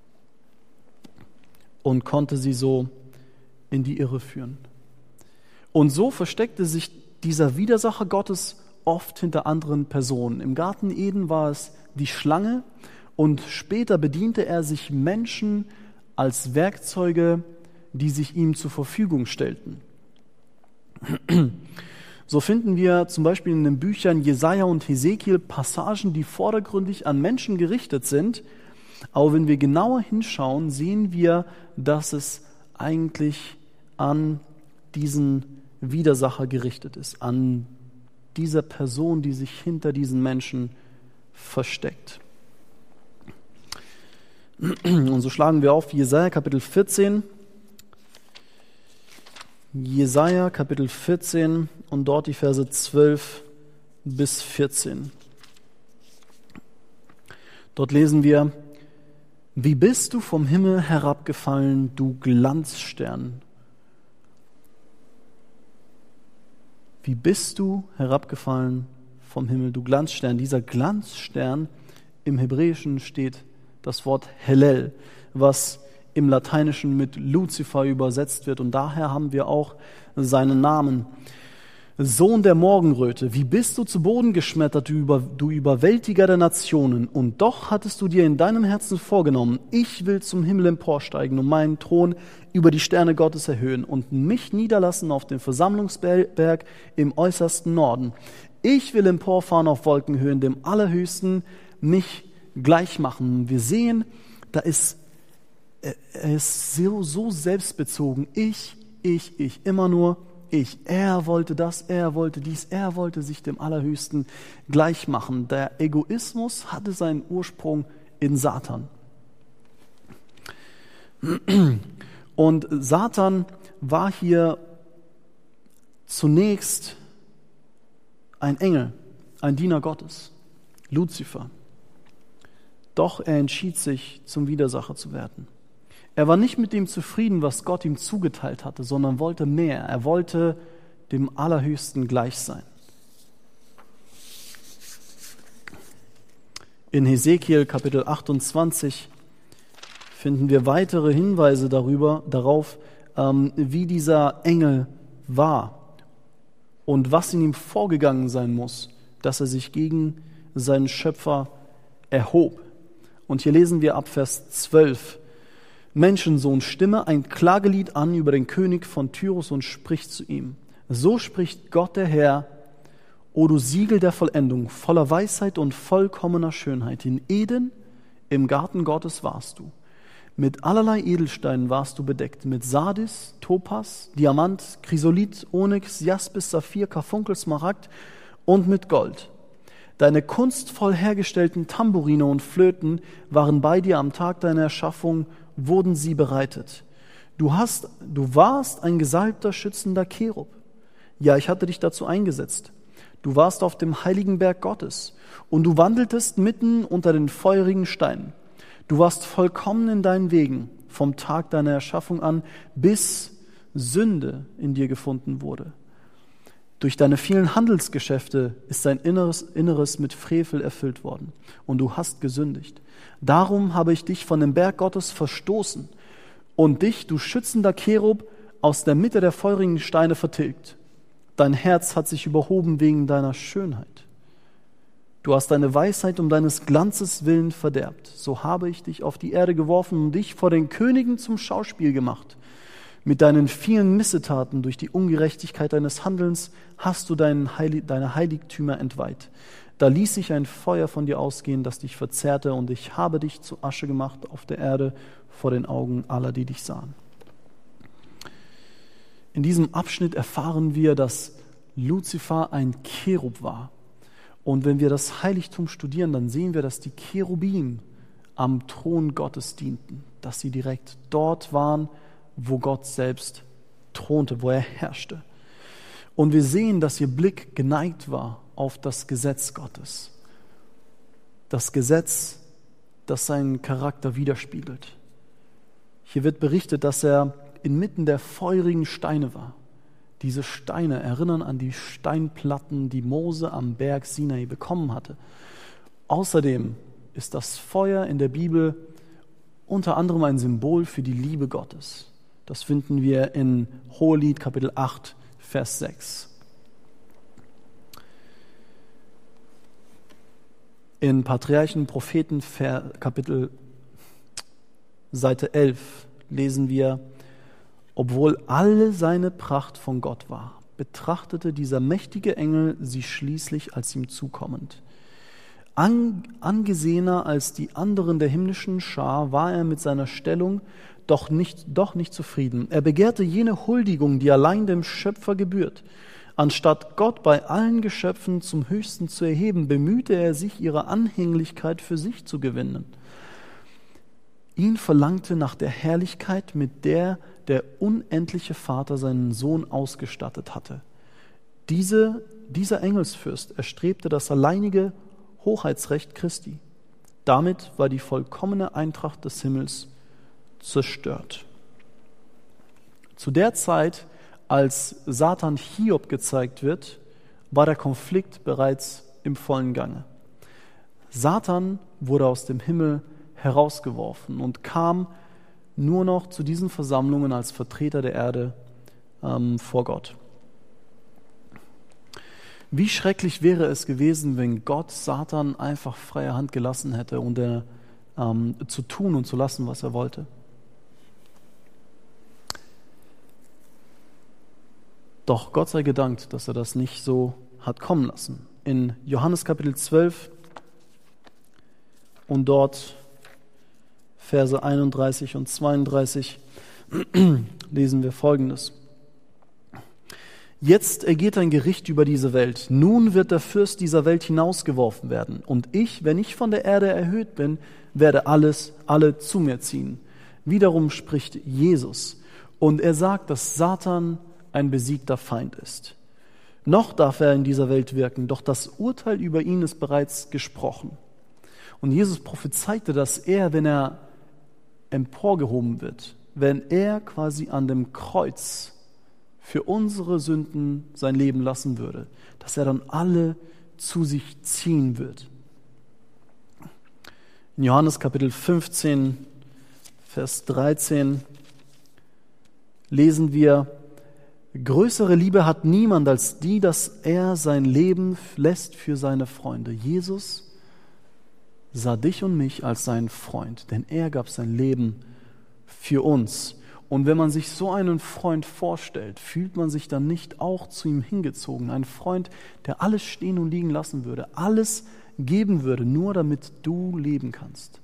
Und konnte sie so in die Irre führen. Und so versteckte sich dieser Widersacher Gottes oft hinter anderen Personen. Im Garten Eden war es die Schlange und später bediente er sich Menschen als Werkzeuge, die sich ihm zur Verfügung stellten. So finden wir zum Beispiel in den Büchern Jesaja und Hesekiel Passagen, die vordergründig an Menschen gerichtet sind. Aber wenn wir genauer hinschauen, sehen wir, dass es eigentlich an diesen Widersacher gerichtet ist, an dieser Person, die sich hinter diesen Menschen versteckt. Und so schlagen wir auf Jesaja Kapitel vierzehn. Jesaja Kapitel vierzehn und dort die Verse zwölf bis vierzehn. Dort lesen wir: Wie bist du vom Himmel herabgefallen, du Glanzstern? Wie bist du herabgefallen vom Himmel, du Glanzstern? Dieser Glanzstern, im Hebräischen steht das Wort Hellel, was im Lateinischen mit Luzifer übersetzt wird. Und daher haben wir auch seinen Namen. Sohn der Morgenröte, wie bist du zu Boden geschmettert, du, über, du Überwältiger der Nationen? Und doch hattest du dir in deinem Herzen vorgenommen, ich will zum Himmel emporsteigen und meinen Thron über die Sterne Gottes erhöhen und mich niederlassen auf dem Versammlungsberg im äußersten Norden. Ich will emporfahren auf Wolkenhöhen, dem Allerhöchsten mich gleich machen. Wir sehen, da ist, er ist so, so selbstbezogen. Ich, ich, ich, immer nur ich. Er wollte das, er wollte dies, er wollte sich dem Allerhöchsten gleich machen. Der Egoismus hatte seinen Ursprung in Satan. Und Satan war hier zunächst ein Engel, ein Diener Gottes, Luzifer. Doch er entschied sich, zum Widersacher zu werden. Er war nicht mit dem zufrieden, was Gott ihm zugeteilt hatte, sondern wollte mehr. Er wollte dem Allerhöchsten gleich sein. In Hesekiel Kapitel achtundzwanzig finden wir weitere Hinweise darüber, darauf, ähm, wie dieser Engel war und was in ihm vorgegangen sein muss, dass er sich gegen seinen Schöpfer erhob. Und hier lesen wir ab Vers zwölf. Menschensohn, stimme ein Klagelied an über den König von Tyrus und sprich zu ihm. So spricht Gott der Herr, o du Siegel der Vollendung, voller Weisheit und vollkommener Schönheit. In Eden, im Garten Gottes warst du. Mit allerlei Edelsteinen warst du bedeckt, mit Sardis, Topas, Diamant, Chrysolit, Onyx, Jaspis, Saphir, Karfunkel, Smaragd und mit Gold. Deine kunstvoll hergestellten Tamburine und Flöten waren bei dir am Tag deiner Erschaffung, wurden sie bereitet. Du hast, du warst ein gesalbter, schützender Cherub. Ja, ich hatte dich dazu eingesetzt. Du warst auf dem heiligen Berg Gottes und du wandeltest mitten unter den feurigen Steinen. Du warst vollkommen in deinen Wegen, vom Tag deiner Erschaffung an, bis Sünde in dir gefunden wurde. Durch deine vielen Handelsgeschäfte ist dein Inneres, Inneres mit Frevel erfüllt worden und du hast gesündigt. Darum habe ich dich von dem Berg Gottes verstoßen und dich, du schützender Cherub, aus der Mitte der feurigen Steine vertilgt. Dein Herz hat sich überhoben wegen deiner Schönheit. Du hast deine Weisheit um deines Glanzes willen verderbt. So habe ich dich auf die Erde geworfen und dich vor den Königen zum Schauspiel gemacht. Mit deinen vielen Missetaten durch die Ungerechtigkeit deines Handelns hast du deinen Heilig- deine Heiligtümer entweiht. Da ließ ich ein Feuer von dir ausgehen, das dich verzehrte, und ich habe dich zu Asche gemacht auf der Erde vor den Augen aller, die dich sahen. In diesem Abschnitt erfahren wir, dass Luzifer ein Cherub war. Und wenn wir das Heiligtum studieren, dann sehen wir, dass die Cherubim am Thron Gottes dienten, dass sie direkt dort waren, wo Gott selbst thronte, wo er herrschte. Und wir sehen, dass ihr Blick geneigt war auf das Gesetz Gottes. Das Gesetz, das seinen Charakter widerspiegelt. Hier wird berichtet, dass er inmitten der feurigen Steine war. Diese Steine erinnern an die Steinplatten, die Mose am Berg Sinai bekommen hatte. Außerdem ist das Feuer in der Bibel unter anderem ein Symbol für die Liebe Gottes. Das finden wir in Hohelied Kapitel acht, Vers sechs. In Patriarchen, Propheten, Kapitel Seite elf lesen wir: Obwohl alle seine Pracht von Gott war, betrachtete dieser mächtige Engel sie schließlich als ihm zukommend. An, angesehener als die anderen der himmlischen Schar war er mit seiner Stellung doch nicht, doch nicht zufrieden. Er begehrte jene Huldigung, die allein dem Schöpfer gebührt. Anstatt Gott bei allen Geschöpfen zum Höchsten zu erheben, bemühte er sich, ihre Anhänglichkeit für sich zu gewinnen. Ihn verlangte nach der Herrlichkeit, mit der der unendliche Vater seinen Sohn ausgestattet hatte. Diese, dieser Engelsfürst erstrebte das alleinige Hoheitsrecht Christi. Damit war die vollkommene Eintracht des Himmels zerstört. Zu der Zeit, als Satan Hiob gezeigt wird, war der Konflikt bereits im vollen Gange. Satan wurde aus dem Himmel herausgeworfen und kam nur noch zu diesen Versammlungen als Vertreter der Erde ähm, vor Gott. Wie schrecklich wäre es gewesen, wenn Gott Satan einfach freie Hand gelassen hätte, um er, ähm, zu tun und zu lassen, was er wollte. Doch Gott sei gedankt, dass er das nicht so hat kommen lassen. In Johannes Kapitel zwölf und dort Verse einunddreißig und zweiunddreißig lesen wir Folgendes. Jetzt ergeht ein Gericht über diese Welt. Nun wird der Fürst dieser Welt hinausgeworfen werden. Und ich, wenn ich von der Erde erhöht bin, werde alles, alle zu mir ziehen. Wiederum spricht Jesus. Und er sagt, dass Satan ein besiegter Feind ist. Noch darf er in dieser Welt wirken, doch das Urteil über ihn ist bereits gesprochen. Und Jesus prophezeite, dass er, wenn er emporgehoben wird, wenn er quasi an dem Kreuz für unsere Sünden sein Leben lassen würde, dass er dann alle zu sich ziehen wird. In Johannes Kapitel fünfzehn, Vers dreizehn lesen wir, größere Liebe hat niemand als die, dass er sein Leben lässt für seine Freunde. Jesus sah dich und mich als seinen Freund, denn er gab sein Leben für uns. Und wenn man sich so einen Freund vorstellt, fühlt man sich dann nicht auch zu ihm hingezogen. Ein Freund, der alles stehen und liegen lassen würde, alles geben würde, nur damit du leben kannst.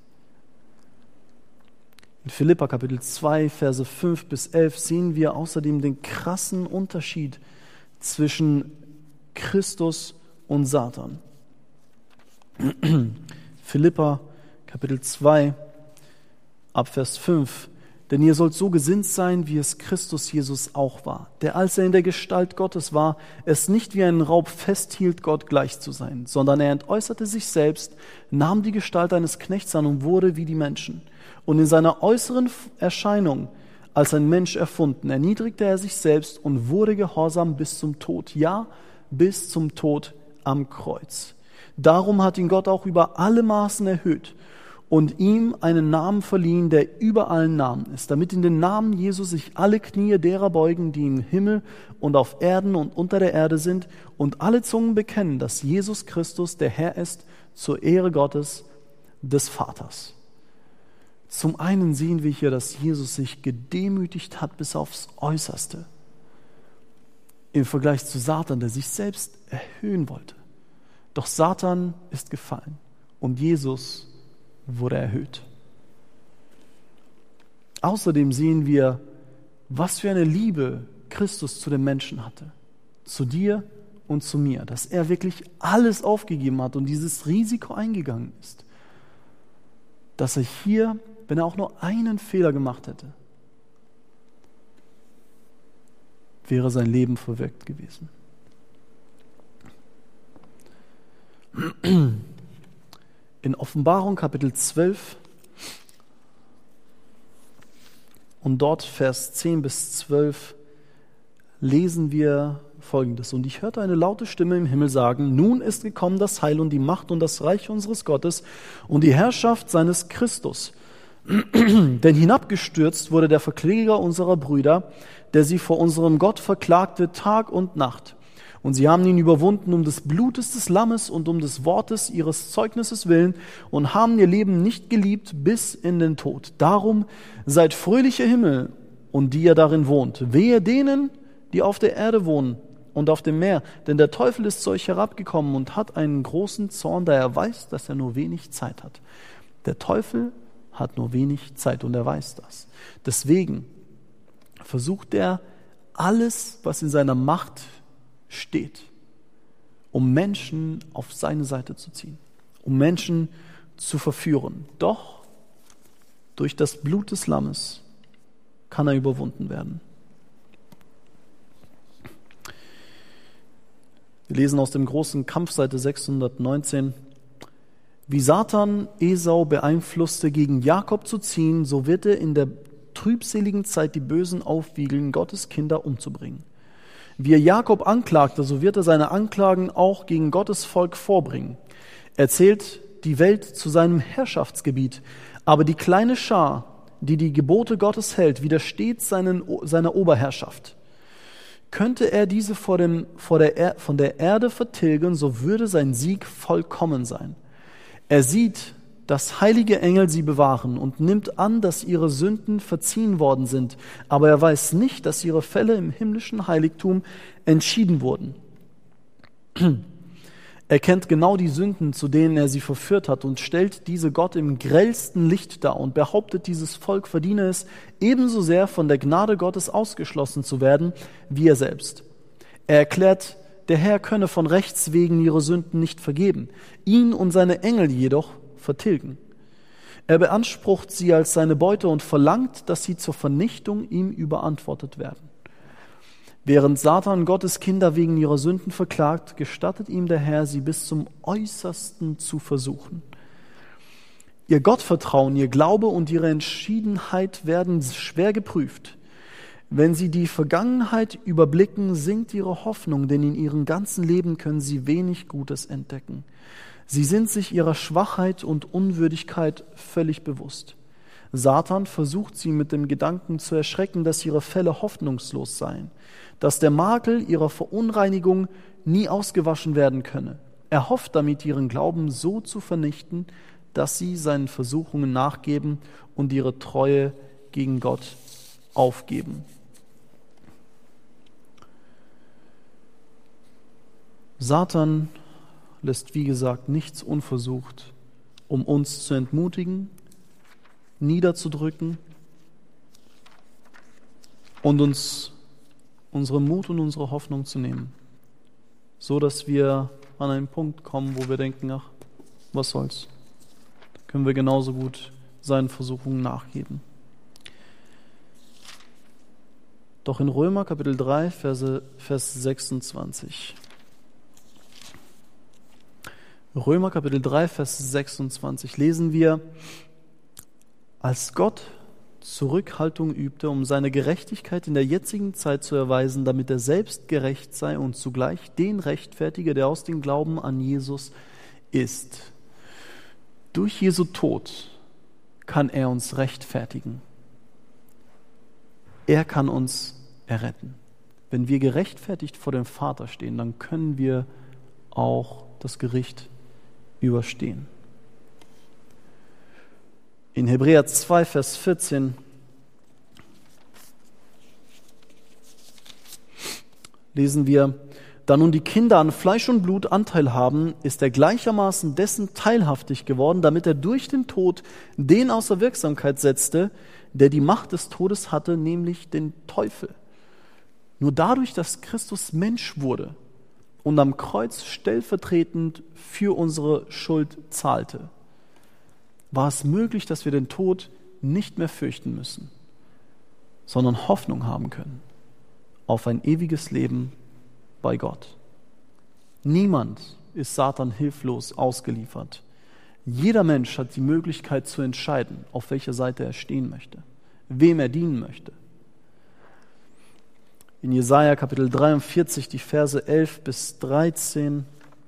In Philipper Kapitel zwei, Verse fünf bis elf sehen wir außerdem den krassen Unterschied zwischen Christus und Satan. Philipper Kapitel zwei, ab Vers fünf. Denn ihr sollt so gesinnt sein, wie es Christus Jesus auch war, der, als er in der Gestalt Gottes war, es nicht wie einen Raub festhielt, Gott gleich zu sein, sondern er entäußerte sich selbst, nahm die Gestalt eines Knechts an und wurde wie die Menschen. Und in seiner äußeren Erscheinung als ein Mensch erfunden, erniedrigte er sich selbst und wurde gehorsam bis zum Tod, ja, bis zum Tod am Kreuz. Darum hat ihn Gott auch über alle Maßen erhöht und ihm einen Namen verliehen, der über allen Namen ist, damit in den Namen Jesu sich alle Knie derer beugen, die im Himmel und auf Erden und unter der Erde sind, und alle Zungen bekennen, dass Jesus Christus der Herr ist, zur Ehre Gottes, des Vaters. Zum einen sehen wir hier, dass Jesus sich gedemütigt hat bis aufs Äußerste, im Vergleich zu Satan, der sich selbst erhöhen wollte. Doch Satan ist gefallen und Jesus wurde erhöht. Außerdem sehen wir, was für eine Liebe Christus zu den Menschen hatte, zu dir und zu mir, dass er wirklich alles aufgegeben hat und dieses Risiko eingegangen ist, dass er hier, wenn er auch nur einen Fehler gemacht hätte, wäre sein Leben verwirkt gewesen. In Offenbarung Kapitel zwölf und dort Vers zehn bis zwölf lesen wir Folgendes. Und ich hörte eine laute Stimme im Himmel sagen, nun ist gekommen das Heil und die Macht und das Reich unseres Gottes und die Herrschaft seines Christus. Denn hinabgestürzt wurde der Verkläger unserer Brüder, der sie vor unserem Gott verklagte Tag und Nacht. Und sie haben ihn überwunden um des Blutes des Lammes und um des Wortes ihres Zeugnisses willen und haben ihr Leben nicht geliebt bis in den Tod. Darum seid fröhliche Himmel und die ihr darin wohnt. Wehe denen, die auf der Erde wohnen und auf dem Meer, denn der Teufel ist zu euch herabgekommen und hat einen großen Zorn, da er weiß, dass er nur wenig Zeit hat. Der Teufel hat nur wenig Zeit und er weiß das. Deswegen versucht er alles, was in seiner Macht steht, um Menschen auf seine Seite zu ziehen, um Menschen zu verführen. Doch durch das Blut des Lammes kann er überwunden werden. Wir lesen aus dem großen Kampf, Seite sechshundertneunzehn. Wie Satan Esau beeinflusste, gegen Jakob zu ziehen, so wird er in der trübseligen Zeit die Bösen aufwiegeln, Gottes Kinder umzubringen. Wie er Jakob anklagte, so wird er seine Anklagen auch gegen Gottes Volk vorbringen. Er zählt die Welt zu seinem Herrschaftsgebiet, aber die kleine Schar, die die Gebote Gottes hält, widersteht seinen, seiner Oberherrschaft. Könnte er diese vor dem, vor der er, von der Erde vertilgen, so würde sein Sieg vollkommen sein. Er sieht, dass heilige Engel sie bewahren und nimmt an, dass ihre Sünden verziehen worden sind, aber er weiß nicht, dass ihre Fälle im himmlischen Heiligtum entschieden wurden. Er kennt genau die Sünden, zu denen er sie verführt hat, und stellt diese Gott im grellsten Licht dar und behauptet, dieses Volk verdiene es, ebenso sehr von der Gnade Gottes ausgeschlossen zu werden, wie er selbst. Er erklärt, der Herr könne von Rechts wegen ihre Sünden nicht vergeben, ihn und seine Engel jedoch vertilgen. Er beansprucht sie als seine Beute und verlangt, dass sie zur Vernichtung ihm überantwortet werden. Während Satan Gottes Kinder wegen ihrer Sünden verklagt, gestattet ihm der Herr, sie bis zum Äußersten zu versuchen. Ihr Gottvertrauen, ihr Glaube und ihre Entschiedenheit werden schwer geprüft. Wenn sie die Vergangenheit überblicken, sinkt ihre Hoffnung, denn in ihrem ganzen Leben können sie wenig Gutes entdecken. Sie sind sich ihrer Schwachheit und Unwürdigkeit völlig bewusst. Satan versucht sie mit dem Gedanken zu erschrecken, dass ihre Fälle hoffnungslos seien, dass der Makel ihrer Verunreinigung nie ausgewaschen werden könne. Er hofft damit, ihren Glauben so zu vernichten, dass sie seinen Versuchungen nachgeben und ihre Treue gegen Gott aufgeben. Satan lässt, wie gesagt, nichts unversucht, um uns zu entmutigen, niederzudrücken und uns unsere Mut und unsere Hoffnung zu nehmen, so dass wir an einen Punkt kommen, wo wir denken, ach, was soll's, können wir genauso gut seinen Versuchungen nachgeben. Doch in Römer Kapitel drei, Verse, Vers sechsundzwanzig. Römer Kapitel drei, Vers sechsundzwanzig lesen wir: Als Gott Zurückhaltung übte, um seine Gerechtigkeit in der jetzigen Zeit zu erweisen, damit er selbst gerecht sei und zugleich den rechtfertige, der aus dem Glauben an Jesus ist. Durch Jesu Tod kann er uns rechtfertigen. Er kann uns erretten. Wenn wir gerechtfertigt vor dem Vater stehen, dann können wir auch das Gericht überstehen. In Hebräer zwei, Vers vierzehn lesen wir: Da nun die Kinder an Fleisch und Blut Anteil haben, ist er gleichermaßen dessen teilhaftig geworden, damit er durch den Tod den außer Wirksamkeit setzte, der die Macht des Todes hatte, nämlich den Teufel. Nur dadurch, dass Christus Mensch wurde und am Kreuz stellvertretend für unsere Schuld zahlte, war es möglich, dass wir den Tod nicht mehr fürchten müssen, sondern Hoffnung haben können auf ein ewiges Leben bei Gott. Niemand ist Satan hilflos ausgeliefert. Jeder Mensch hat die Möglichkeit zu entscheiden, auf welcher Seite er stehen möchte, wem er dienen möchte. In Jesaja Kapitel dreiundvierzig, die Verse elf bis dreizehn,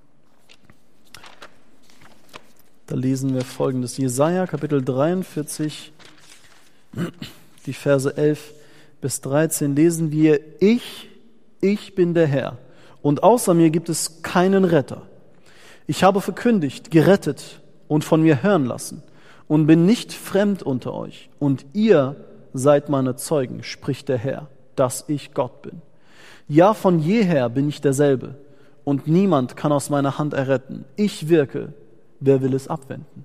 da lesen wir Folgendes. Jesaja Kapitel dreiundvierzig, die Verse elf bis dreizehn, lesen wir: Ich, ich bin der Herr, und außer mir gibt es keinen Retter. Ich habe verkündigt, gerettet und von mir hören lassen und bin nicht fremd unter euch. Und ihr seid meine Zeugen, spricht der Herr, dass ich Gott bin. Ja, von jeher bin ich derselbe, und niemand kann aus meiner Hand erretten. Ich wirke, wer will es abwenden?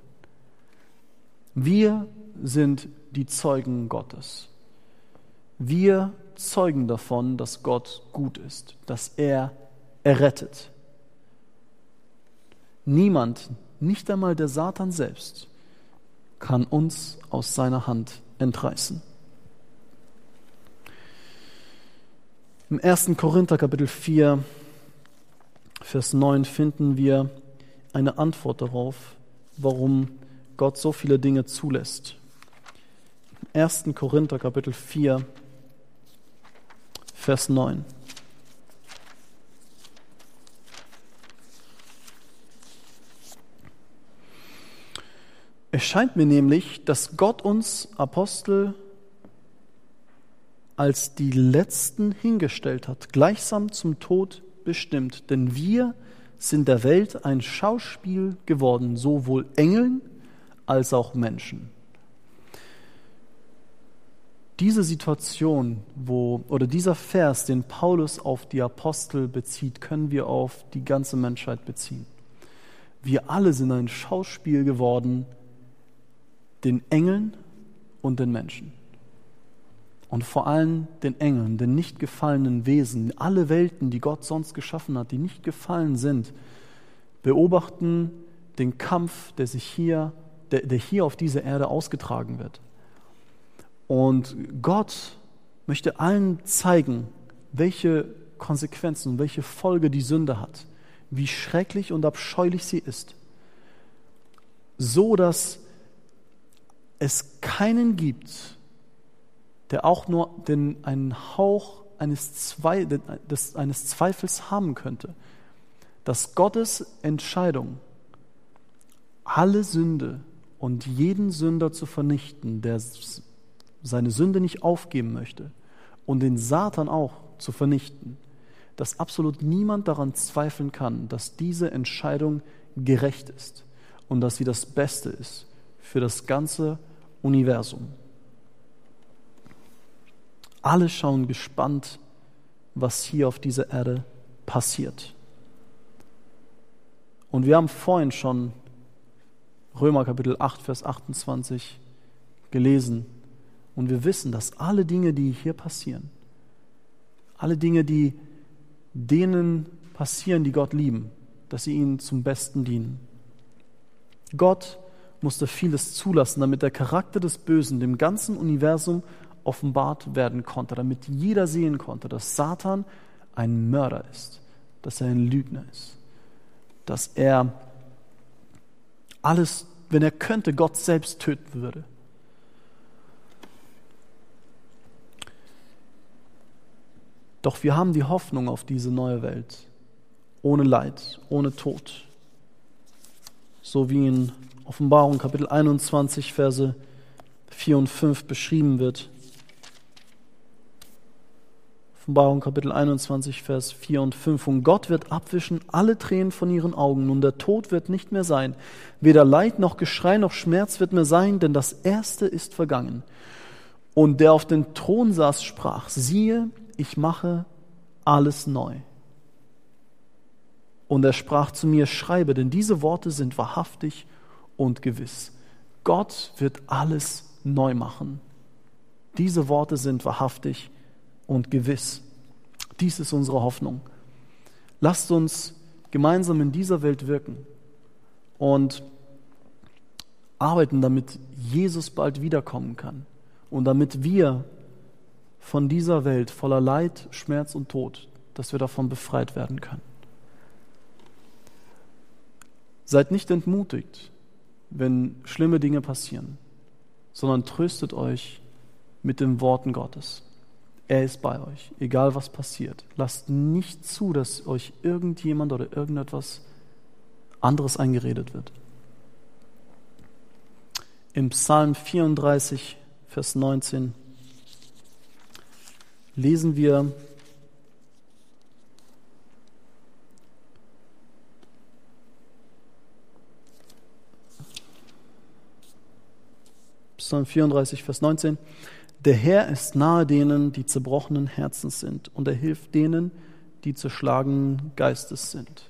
Wir sind die Zeugen Gottes. Wir zeugen davon, dass Gott gut ist, dass er errettet. Niemand, nicht einmal der Satan selbst, kann uns aus seiner Hand entreißen. Im ersten Korinther Kapitel vier, Vers neun finden wir eine Antwort darauf, warum Gott so viele Dinge zulässt. Im ersten Korinther Kapitel vier, Vers neun. Es scheint mir nämlich, dass Gott uns Apostel als die Letzten hingestellt hat, gleichsam zum Tod bestimmt. Denn wir sind der Welt ein Schauspiel geworden, sowohl Engeln als auch Menschen. Diese Situation, wo, oder dieser Vers, den Paulus auf die Apostel bezieht, können wir auf die ganze Menschheit beziehen. Wir alle sind ein Schauspiel geworden, den Engeln und den Menschen. Und vor allem den Engeln, den nicht gefallenen Wesen, alle Welten, die Gott sonst geschaffen hat, die nicht gefallen sind, beobachten den Kampf, der sich hier, der, der hier auf dieser Erde ausgetragen wird. Und Gott möchte allen zeigen, welche Konsequenzen und welche Folge die Sünde hat, wie schrecklich und abscheulich sie ist, so dass es keinen gibt, der auch nur den, einen Hauch eines, Zwe- des, eines Zweifels haben könnte, dass Gottes Entscheidung, alle Sünde und jeden Sünder zu vernichten, der seine Sünde nicht aufgeben möchte, und den Satan auch zu vernichten, dass absolut niemand daran zweifeln kann, dass diese Entscheidung gerecht ist und dass sie das Beste ist für das ganze Universum. Alle schauen gespannt, was hier auf dieser Erde passiert. Und wir haben vorhin schon Römer Kapitel acht, Vers achtundzwanzig gelesen. Und wir wissen, dass alle Dinge, die hier passieren, alle Dinge, die denen passieren, die Gott lieben, dass sie ihnen zum Besten dienen. Gott musste vieles zulassen, damit der Charakter des Bösen dem ganzen Universum offenbart werden konnte, damit jeder sehen konnte, dass Satan ein Mörder ist, dass er ein Lügner ist, dass er alles, wenn er könnte, Gott selbst töten würde. Doch wir haben die Hoffnung auf diese neue Welt, ohne Leid, ohne Tod. So wie in Offenbarung Kapitel einundzwanzig, Verse vier und fünf beschrieben wird. Offenbarung Kapitel einundzwanzig, Vers vier und fünf. Und Gott wird abwischen alle Tränen von ihren Augen, und der Tod wird nicht mehr sein. Weder Leid noch Geschrei noch Schmerz wird mehr sein, denn das Erste ist vergangen. Und der auf dem Thron saß, sprach: Siehe, ich mache alles neu. Und er sprach zu mir: Schreibe, denn diese Worte sind wahrhaftig und gewiss. Gott wird alles neu machen. Diese Worte sind wahrhaftig und gewiss. Dies ist unsere Hoffnung. Lasst uns gemeinsam in dieser Welt wirken und arbeiten, damit Jesus bald wiederkommen kann und damit wir von dieser Welt voller Leid, Schmerz und Tod, dass wir davon befreit werden können. Seid nicht entmutigt, wenn schlimme Dinge passieren, sondern tröstet euch mit den Worten Gottes. Er ist bei euch, egal was passiert. Lasst nicht zu, dass euch irgendjemand oder irgendetwas anderes eingeredet wird. Im Psalm vierunddreißig, Vers neunzehn lesen wir: Psalm vierunddreißig, Vers neunzehn. Der Herr ist nahe denen, die zerbrochenen Herzens sind, und er hilft denen, die zerschlagenen Geistes sind.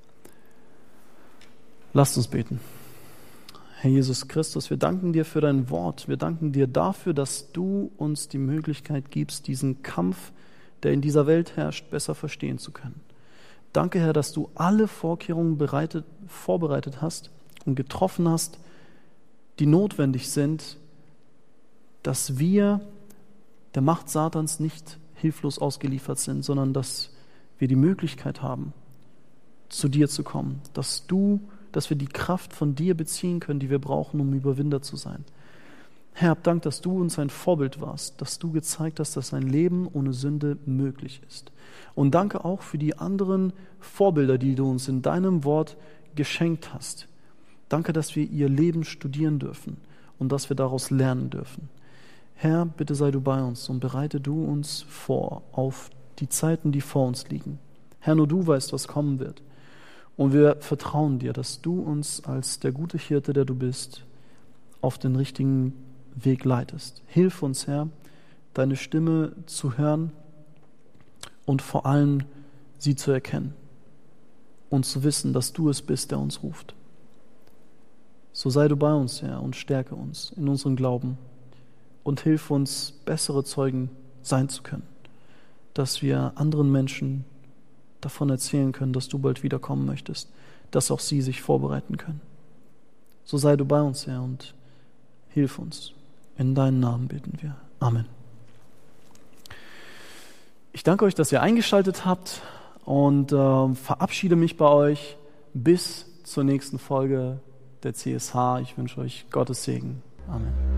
Lasst uns beten. Herr Jesus Christus, wir danken dir für dein Wort. Wir danken dir dafür, dass du uns die Möglichkeit gibst, diesen Kampf, der in dieser Welt herrscht, besser verstehen zu können. Danke, Herr, dass du alle Vorkehrungen bereitet, vorbereitet hast und getroffen hast, die notwendig sind, dass wir der Macht Satans nicht hilflos ausgeliefert sind, sondern dass wir die Möglichkeit haben, zu dir zu kommen, dass du, dass wir die Kraft von dir beziehen können, die wir brauchen, um Überwinder zu sein. Herr, hab Dank, dass du uns ein Vorbild warst, dass du gezeigt hast, dass ein Leben ohne Sünde möglich ist. Und danke auch für die anderen Vorbilder, die du uns in deinem Wort geschenkt hast. Danke, dass wir ihr Leben studieren dürfen und dass wir daraus lernen dürfen. Herr, bitte sei du bei uns und bereite du uns vor auf die Zeiten, die vor uns liegen. Herr, nur du weißt, was kommen wird. Und wir vertrauen dir, dass du uns als der gute Hirte, der du bist, auf den richtigen Weg leitest. Hilf uns, Herr, deine Stimme zu hören und vor allem sie zu erkennen und zu wissen, dass du es bist, der uns ruft. So sei du bei uns, Herr, und stärke uns in unserem Glauben und hilf uns, bessere Zeugen sein zu können, dass wir anderen Menschen davon erzählen können, dass du bald wiederkommen möchtest, dass auch sie sich vorbereiten können. So sei du bei uns, Herr, und hilf uns. In deinen Namen beten wir. Amen. Ich danke euch, dass ihr eingeschaltet habt und äh, verabschiede mich bei euch bis zur nächsten Folge der C S H. Ich wünsche euch Gottes Segen. Amen.